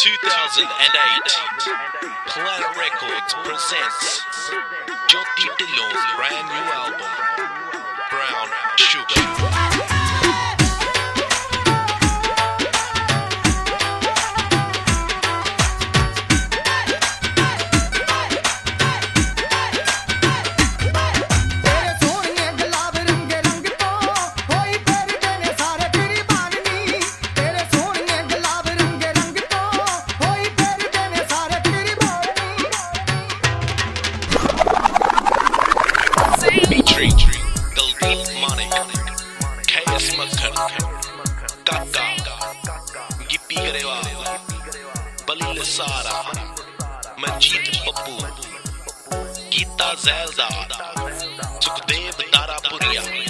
2008, Planet Records presents Jyoti Dhillon's brand new album, Brown Sugar. Featuring Daldeep Manik, KS Makhan, Kaka, Gippy Garewal, Balil Sara, Manjeet Pappu, Geeta Zaildar, Sukhdev Darapuria.